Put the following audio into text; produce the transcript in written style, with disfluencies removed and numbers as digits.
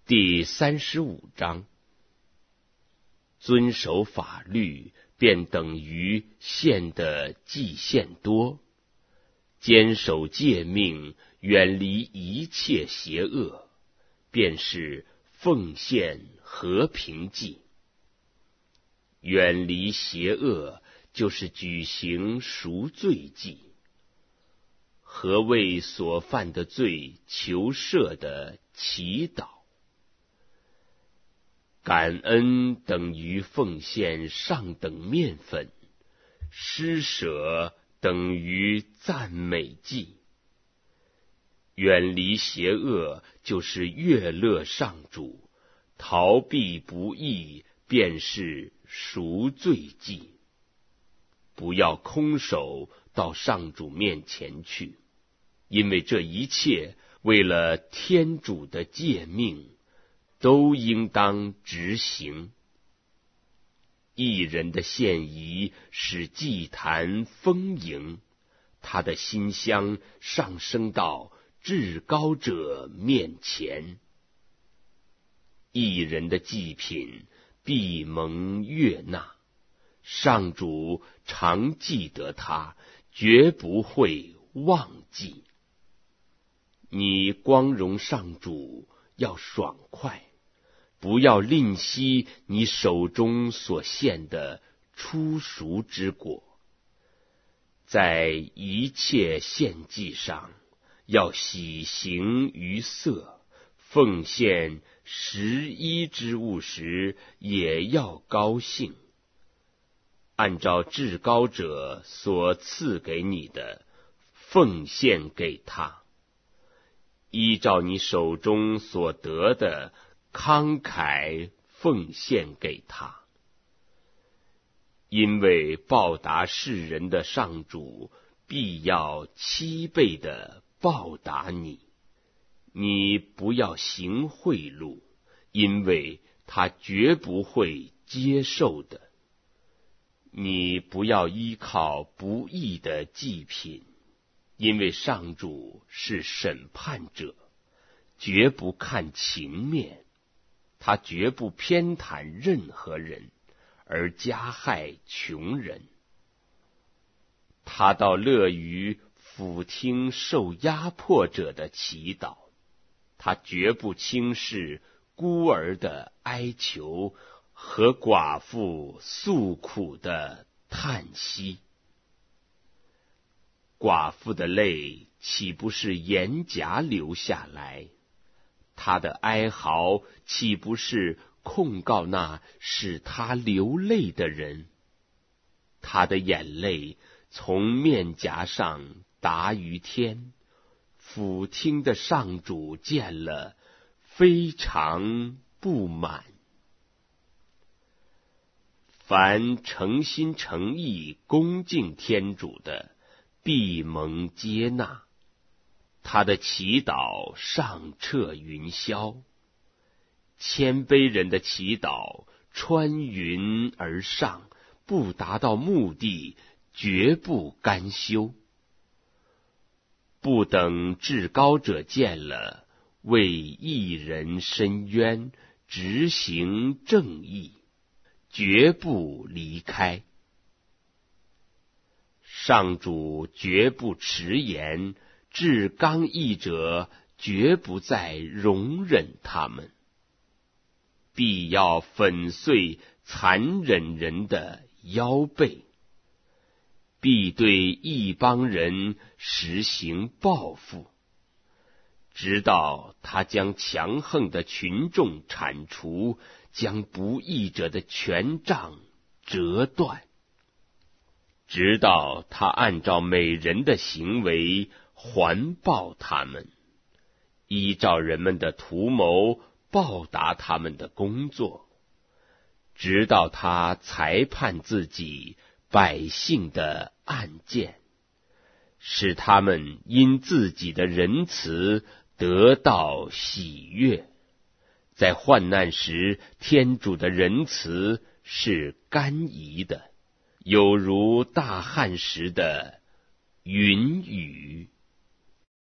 第35章，遵守法律便等于献的祭献多，坚守诫命，远离一切邪恶，便是奉献和平祭。远离邪恶，就是举行赎罪祭。何为所犯的罪求赦的祈祷？感恩等于奉献上等面粉，施舍等于赞美祭。远离邪恶，就是悦乐上主，逃避不义，便是赎罪祭。不要空手到上主面前去，因为这一切为了天主的诫命，都应当执行。义人的献仪使祭坛丰盈，他的馨香上升到至高者面前。义人的祭品必蒙悦纳，上主常记得他，绝不会忘记。你光荣上主要爽快，不要吝惜你手中所献的初熟之果。在一切献祭上，要喜形于色，奉献11之物时，也要高兴。按照至高者所赐给你的，奉献给他。依照你手中所得的，慷慨奉献给他。因为报答世人的上主，必要7倍的报答你。你不要行贿赂，因为他绝不会接受的。你不要依靠不义的祭品，因为上主是审判者，绝不看情面，他绝不偏袒任何人，而加害穷人。他倒乐于俯听受压迫者的祈祷，他绝不轻视孤儿的哀求和寡妇诉苦的叹息。寡妇的泪岂不是眼颊流下来？她的哀嚎岂不是控告那使她流泪的人？她的眼泪从面颊上达于天，俯听的上主见了，非常不满。凡诚心诚意恭敬天主的，必蒙接纳。他的祈祷上彻云霄，谦卑人的祈祷穿云而上，不达到目的，绝不甘休。不等至高者见了，为义人伸冤，执行正义，绝不离开。上主绝不迟延，至刚毅者绝不再容忍他们，必要粉碎残忍人的腰背，必对异邦人实行报复，直到他将强横的群众铲除，将不义者的权杖折断，直到他按照每人的行为还报他们，依照人们的图谋报答他们的工作，直到他裁判自己百姓的案件，使他们因自己的仁慈得到喜悦。在患难时，天主的仁慈是甘饴的，有如大旱时的云雨。